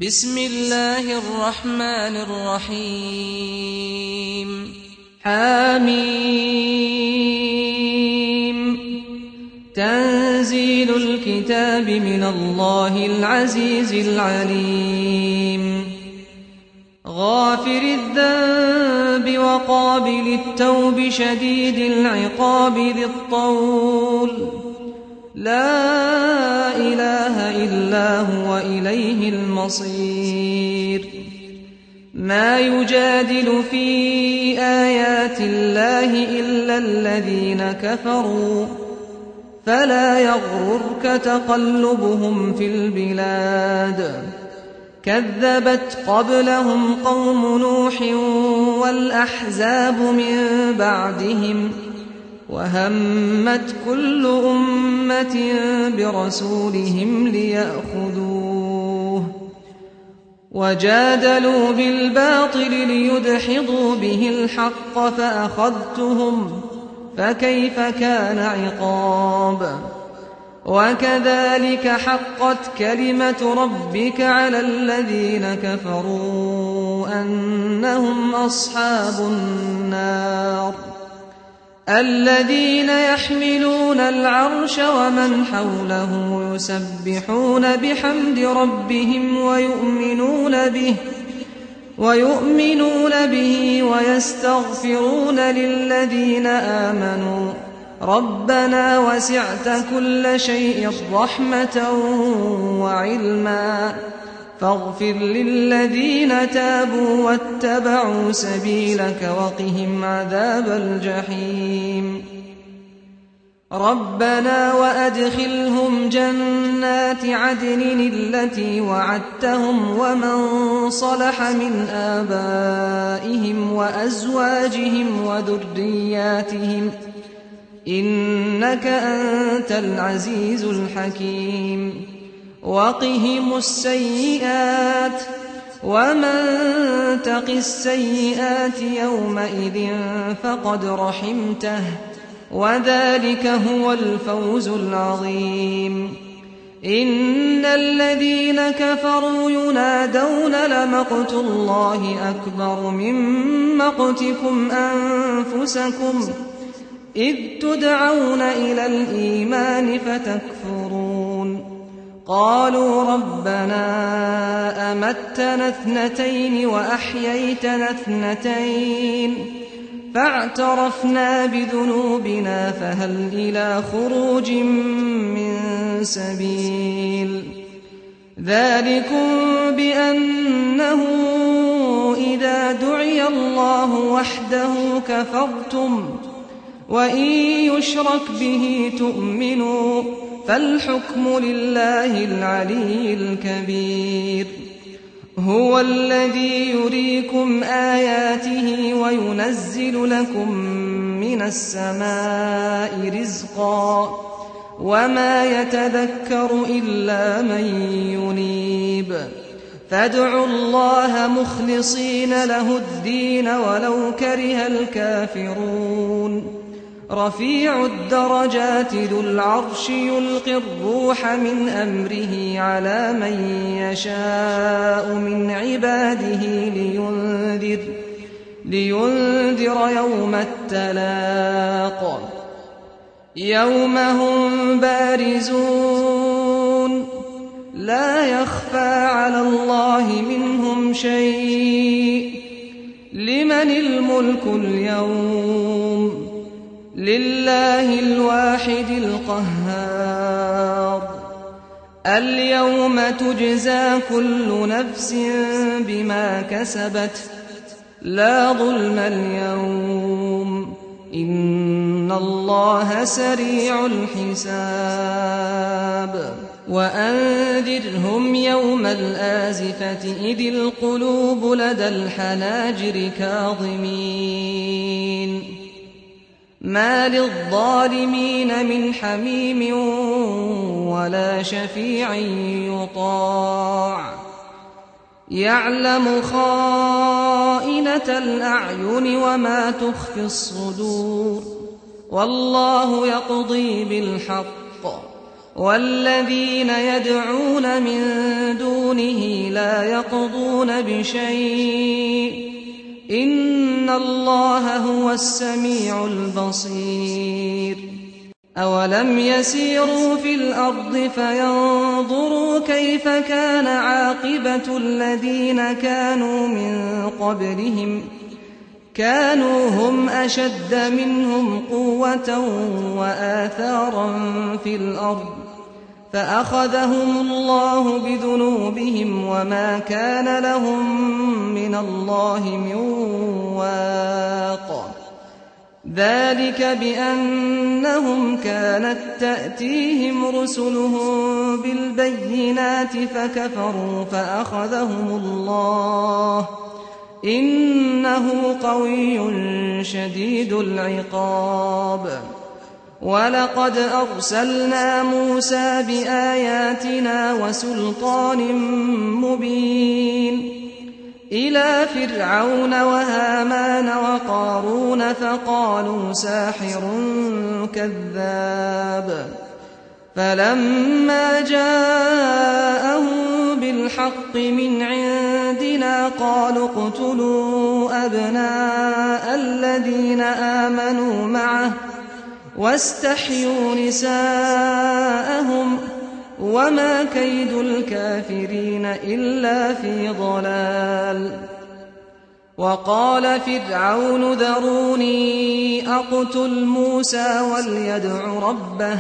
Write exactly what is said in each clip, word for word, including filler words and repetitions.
بسم الله الرحمن الرحيم حميم تنزيل الكتاب من الله العزيز العليم غافر الذنب وقابل التوب شديد العقاب ذي الطول لا إله إلا هو إليه المصير ما يجادل في آيات الله إلا الذين كفروا فلا يغررك تقلبهم في البلاد كذبت قبلهم قوم نوح والأحزاب من بعدهم وهمت كل أمة برسولهم ليأخذوه وجادلوا بالباطل ليدحضوا به الحق فأخذتهم فكيف كان عقاب وكذلك حقت كلمة ربك على الذين كفروا أنهم أصحاب النار الذين يحملون العرش ومن حوله يسبحون بحمد ربهم ويؤمنون به ويؤمنون به ويستغفرون للذين آمنوا ربنا وسعت كل شيء رحمة وعلما فاغفر للذين تابوا واتبعوا سبيلك وقهم عذاب الجحيم ربنا وأدخلهم جنات عدن التي وعدتهم ومن صلح من آبائهم وأزواجهم وذرياتهم إنك أنت العزيز الحكيم وقهم السيئات ومن تق السيئات يومئذ فقد رحمته وذلك هو الفوز العظيم إن الذين كفروا ينادون لمقت الله أكبر من مقتكم أنفسكم إذ تدعون إلى الإيمان فتكفرون قالوا ربنا أمتنا اثنتين وأحييتنا اثنتين فاعترفنا بذنوبنا فهل إلى خروج من سبيل ذلكم بأنه إذا دعي الله وحده كفرتم وإن يشرك به تؤمنوا فالحكم لله العلي الكبير هو الذي يريكم آياته وينزل لكم من السماء رزقا وما يتذكر إلا من ينيب فادعوا الله مخلصين له الدين ولو كره الكافرون رفيع الدرجات ذو العرش يلقي الروح من أمره على من يشاء من عباده لينذر, لينذر يوم التلاق يوم هم بارزون لا يخفى على الله منهم شيء لمن الملك اليوم لله الواحد القهار اليوم تجزى كل نفس بما كسبت لا ظلم اليوم إن الله سريع الحساب وأنذرهم يوم الآزفة إذ القلوب لدى الحناجر كاظمين ما للظالمين من حميم ولا شفيع يطاع يعلم خائنة الأعين وما تخفي الصدور والله يقضي بالحق والذين يدعون من دونه لا يقضون بشيء إن الله هو السميع البصير أولم يسيروا في الأرض فينظروا كيف كان عاقبة الذين كانوا من قبلهم كانوا هم أشد منهم قوة وآثارا في الأرض فأخذهم الله بذنوبهم وما كان لهم من الله من واق ذلك بأنهم كانت تأتيهم رسلهم بالبينات فكفروا فأخذهم الله إنه قوي شديد العقاب ولقد أرسلنا موسى بآياتنا وسلطان مبين إلى فرعون وهامان وقارون فقالوا ساحر كذاب فلما جاءهم بالحق من عندنا قالوا اقتلوا أبناء الذين آمنوا معه واستحيوا نساءهم وما كيد الكافرين إلا في ضلال وقال فرعون ذروني أقتل موسى وليدع ربه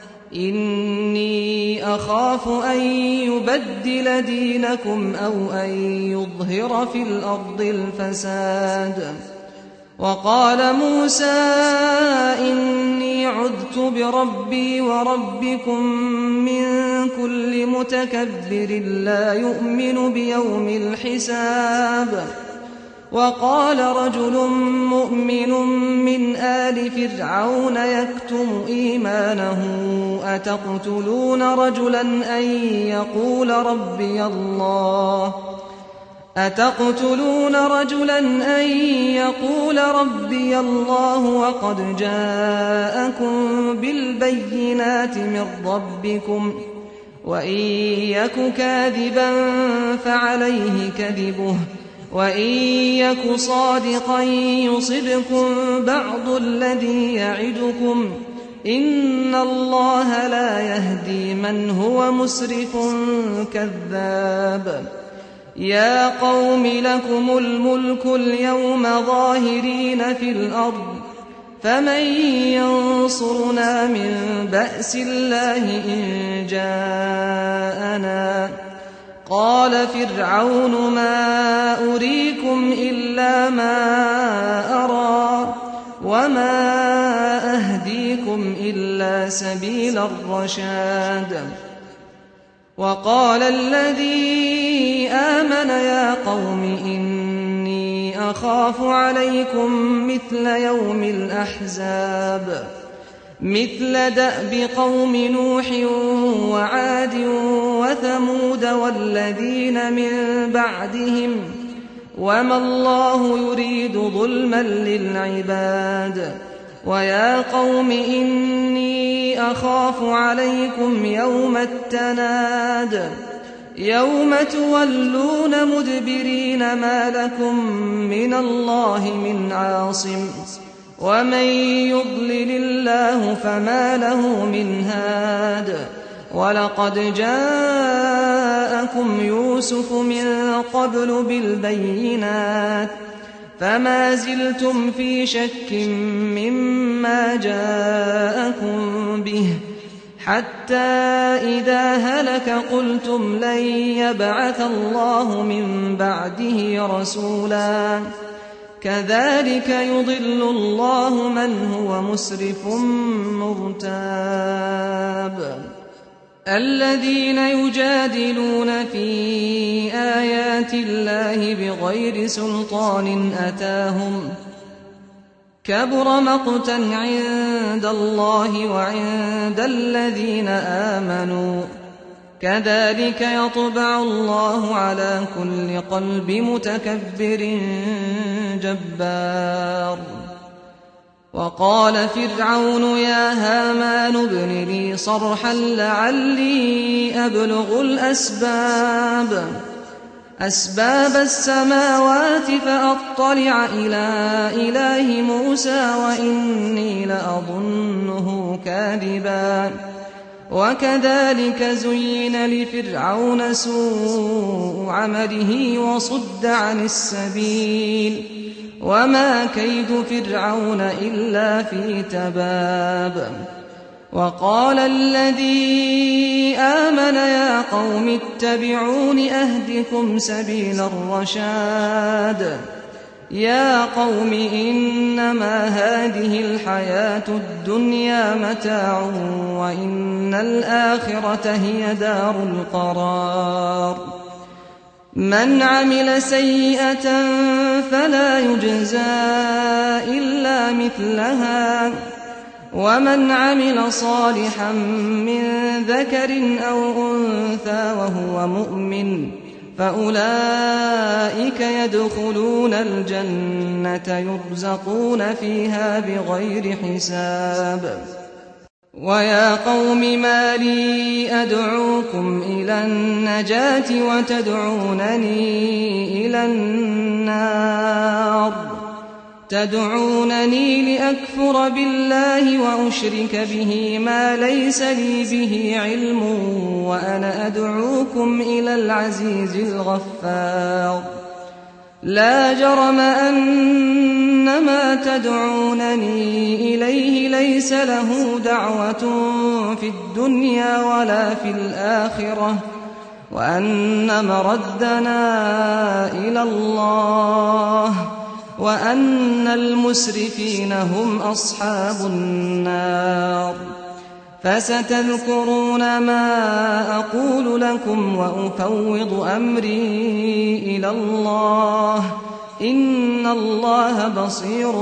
إني أخاف أن يبدل دينكم أو أن يظهر في الأرض الفساد وقال موسى إني عذت بربي وربكم من كل متكبر لا يؤمن بيوم الحساب وقال رجل مؤمن من آل فرعون يكتم إيمانه أتقتلون رجلا أن يقول ربي الله أتقتلون رجلا أن يقول ربي الله وقد جاءكم بالبينات من ربكم وإن يك كاذبا فعليه كذبه وإن يك صادقا يصبكم بعض الذي يعدكم إن الله لا يهدي من هو مسرف كذاب يا قوم لكم الملك اليوم ظاهرين في الأرض فمن ينصرنا من بأس الله إن جاءنا قال فرعون ما أريكم إلا ما أرى وما أهديكم إلا سبيل الرشاد وقال الذي آمن يا قوم إني أخاف عليكم مثل يوم الأحزاب مثل دأب قوم نوح وعاد وثمود والذين من بعدهم وما الله يريد ظلما للعباد ويا قوم إني أخاف عليكم يوم التناد يوم تولون مدبرين ما لكم من الله من عاصم ومن يضلل الله فما له من هاد ولقد جاءكم يوسف من قبل بالبينات فما زلتم في شك مما جاءكم به حتى إذا هلك قلتم لن يبعث الله من بعده رسولا كذلك يضل الله من هو مسرف مرتاب الذين يجادلون في آيات الله بغير سلطان أتاهم كبر مقتا عند الله وعند الذين آمنوا كذلك يطبع الله على كل قلب متكبر جبار وقال فرعون يا هامان ابن لي صرحا لعلي أبلغ الأسباب أسباب السماوات فأطلع إلى إله موسى وإني لأظنه كاذبا وكذلك زين لفرعون سوء عمله وصد عن السبيل وما كيد فرعون إلا في تباب وقال الذي آمن يا قوم اتبعون أهدكم سبيل الرشاد يا قوم إنما هذه الحياة الدنيا متاع وإن الآخرة هي دار القرار من عمل سيئة فلا يجزى إلا مثلها ومن عمل صالحا من ذكر أو أنثى وهو مؤمن فأولئك يدخلون الجنة يرزقون فيها بغير حساب ويا قوم ما لي أدعوكم إلى النجاة وتدعونني إلى النار تدعونني لأكفر بالله وأشرك به ما ليس لي به علم وأنا أدعوكم إلى العزيز الغفار لا جرم أن ما تدعونني إليه ليس له دعوة في الدنيا ولا في الآخرة وأن مردنا إلى الله وأن المسرفين هم أصحاب النار فستذكرون ما أقول لكم وأفوض أمري إلى الله إن الله بصير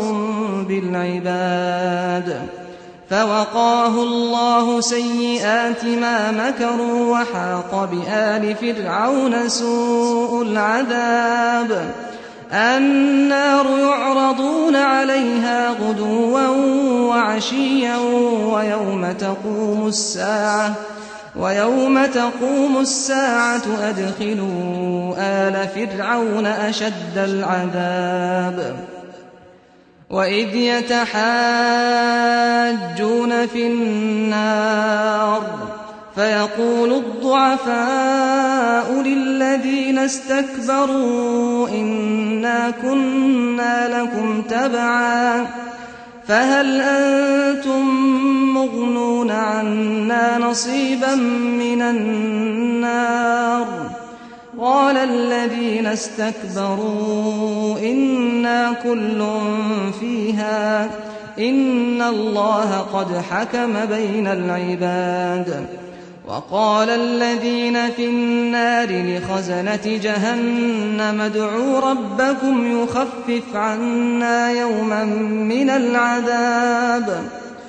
بالعباد فوقاه الله سيئات ما مكروا وحاق بآل فرعون سوء العذاب النار يعرضون عليها غدوا وعشيا ويوم تقوم الساعة ويوم تقوم الساعة أدخلوا آل فرعون أشد العذاب وإذ يتحاجون في النار فيقول الضعفاء للذين استكبروا إنا كنا لكم تبعا فهل أنتم مغنون عنا نصيبا من النار قال الذين استكبروا إنا كل فيها إن الله قد حكم بين العباد وقال الذين في النار لخزنة جهنم ادعوا ربكم يخفف عنا يوما من العذاب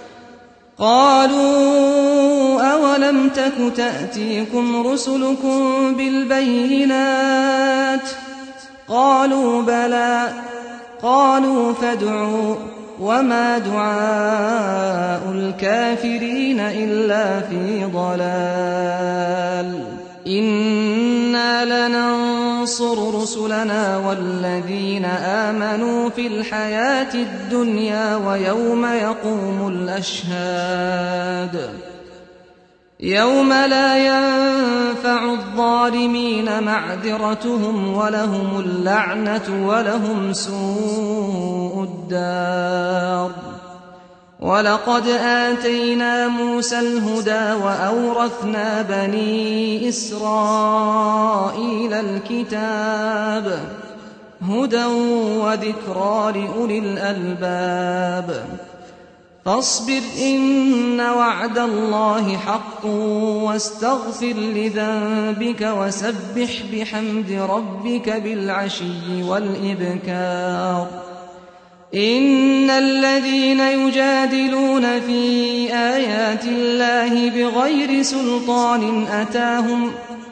قالوا أولم تك تأتيكم رسلكم بالبينات قالوا بلى قالوا فادعوا وما دعاء الكافرين إلا في ضلال إنا لننصر رسلنا والذين آمنوا في الحياة الدنيا ويوم يقوم الأشهاد يوم لا ينفع الظالمين معذرتهم ولهم اللعنة ولهم سوء الدار ولقد آتينا موسى الهدى وأورثنا بني إسرائيل الكتاب هدى وذكرى لأولي الألباب فاصبر إن وعد الله حق واستغفر لذنبك وسبح بحمد ربك بالعشي والإبكار إن الذين يجادلون في آيات الله بغير سلطان أتاهم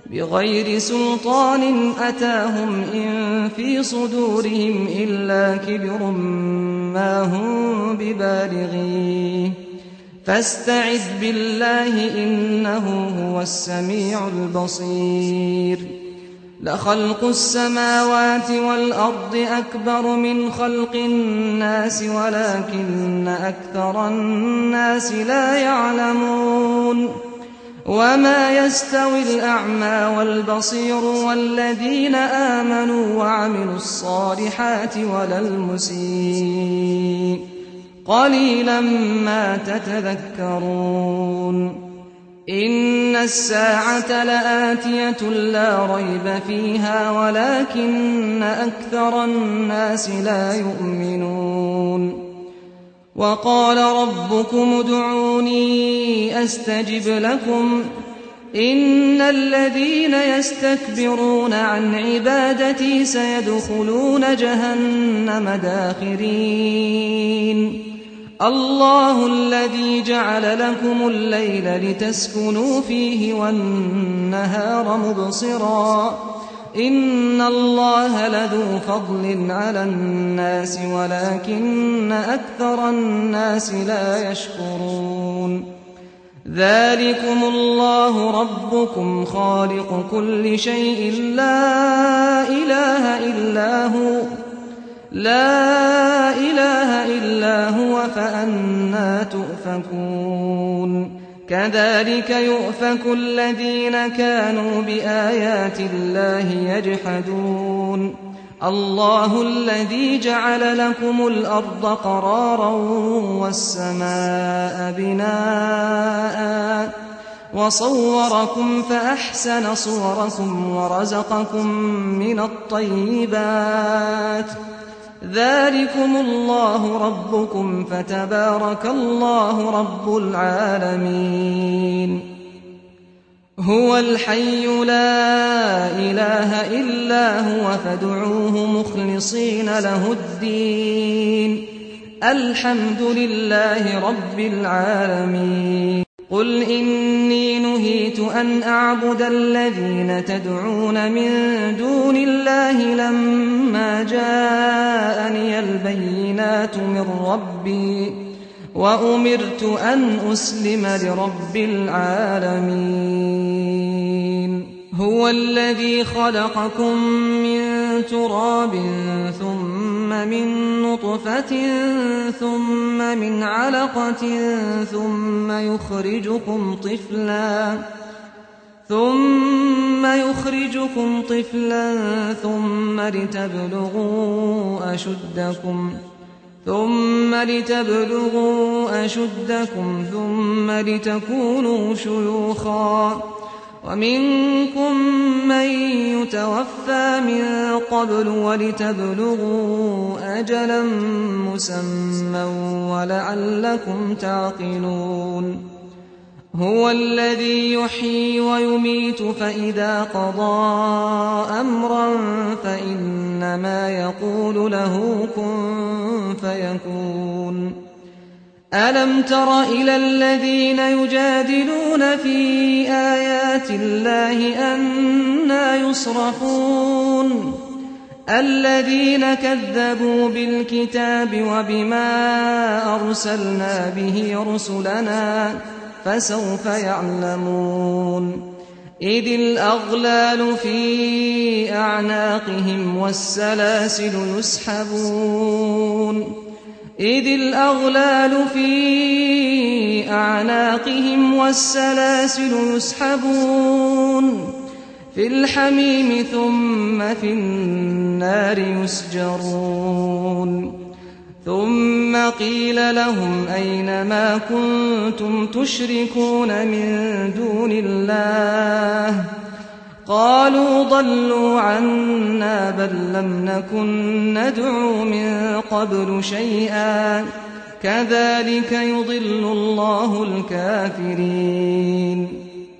بغير سلطان أتاهم إن في صدورهم إلا كبر ما هم ببالغيه فاستعذ بالله إنه هو السميع البصير لخلق السماوات والأرض أكبر من خلق الناس ولكن أكثر الناس لا يعلمون وما يستوي الأعمى والبصير والذين آمنوا وعملوا الصالحات ولا المسيء قليلا ما تتذكرون إن الساعة لآتية لا ريب فيها ولكن أكثر الناس لا يؤمنون وقال ربكم ادعوني أستجب لكم إن الذين يستكبرون عن عبادتي سيدخلون جهنم داخرين الله الذي جعل لكم الليل لتسكنوا فيه والنهار مبصرا إن الله لذو فضل على الناس ولكن أكثر الناس لا يشكرون ذلكم الله ربكم خالق كل شيء لا إله إلا هو لا إله إلا هو فأنى تؤفكون كذلك يؤفك الذين كانوا بآيات الله يجحدون الله الذي جعل لكم الأرض قرارا والسماء بناء وصوركم فأحسن صوركم ورزقكم من الطيبات ذلكم الله ربكم فتبارك الله رب العالمين هو الحي لا إله إلا هو فادعوه مخلصين له الدين الحمد لله رب العالمين قل إني نهيت أن أعبد الذين تدعون من دون الله لما جاءني البينات من ربي وأمرت أن أسلم لرب العالمين هو الذي خلقكم من تراب ثم من نطفة ثم من علقة ثم يخرجكم طفلا ثم يخرجكم طفلا ثم لتبلغوا أشدكم ثم لتبلغوا أشدكم ثم لتكونوا شيوخا ومنكم من يتوفى من قبل ولتبلغوا أجلا مسمى ولعلكم تعقلون هو الذي يحيي ويميت فإذا قضى أمرا فإنما يقول له كن فيكون ألم تر إلى الذين يجادلون في آيات الله أنى يصرفون الذين كذبوا بالكتاب وبما أرسلنا به رسلنا فسوف يعلمون إذ الأغلال في أعناقهم والسلاسل يسحبون إذ الأغلال في أعناقهم والسلاسل يسحبون في الحميم ثم في النار يسجرون ثم قيل لهم أين ما كنتم تشركون من دون الله قالوا ضلوا عنا بل لم نكن ندعو من قبل شيئا كذلك يضل الله الكافرين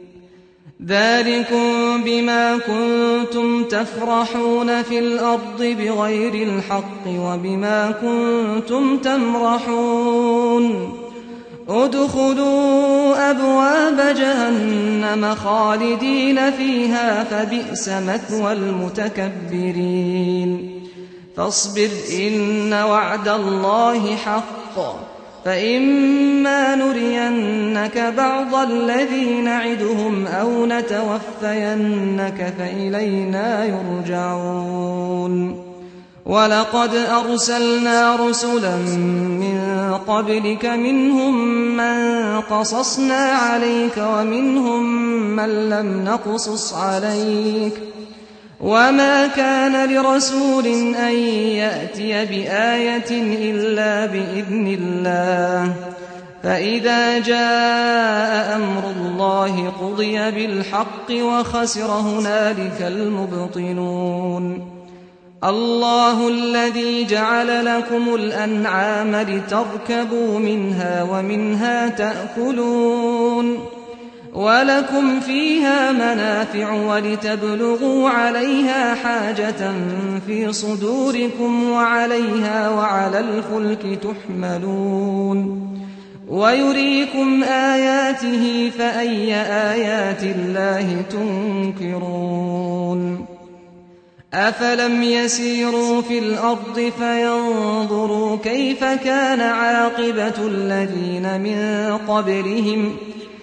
ذلكم بما كنتم تفرحون في الأرض بغير الحق وبما كنتم تمرحون ادخلوا أبواب جهنم خالدين فيها فبئس مثوى المتكبرين فاصبر إن وعد الله حق فإما نرينك بعض الذي نعدهم أو نتوفينك فإلينا يرجعون ولقد أرسلنا رسلا من قبلك منهم من قصصنا عليك ومنهم من لم نقصص عليك وما كان لرسول أن يأتي بآية إلا بإذن الله فإذا جاء أمر الله قضي بالحق وخسر هنالك المبطلون الله الذي جعل لكم الأنعام لتركبوا منها ومنها تأكلون ولكم فيها منافع ولتبلغوا عليها حاجة في صدوركم وعليها وعلى الفلك تحملون ويريكم آياته فأي آيات الله تنكرون أفلم يسيروا في الأرض فينظروا كيف كان عاقبة الذين من قبلهم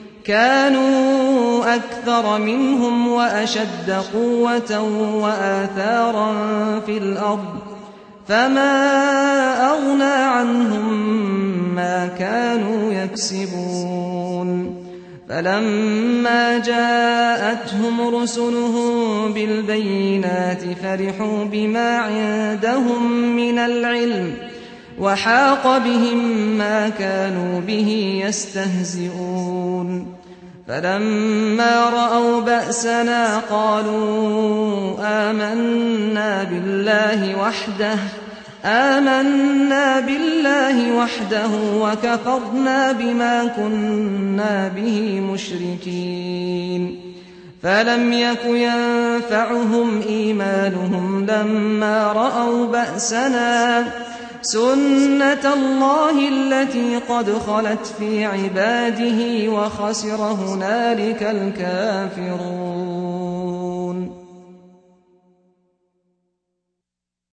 كانوا أكثر منهم وأشد قوة وآثارا في الأرض فما أغنى عنهم ما كانوا يكسبون فلما جاءتهم رسلهم بالبينات فرحوا بما عندهم من العلم وحاق بهم ما كانوا به يستهزئون فلما رأوا بأسنا قالوا آمنا بالله وحده آمنا بالله وحده وكفرنا بما كنا به مشركين فلم يك ينفعهم إيمانهم لما رأوا بأسنا سنة الله التي قد خلت في عباده وخسر هنالك الكافرون